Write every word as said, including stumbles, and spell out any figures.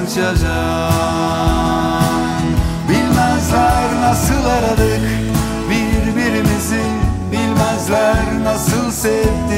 parça can. Bilmezler nasıl aradık birbirimizi, bilmezler nasıl sevdik.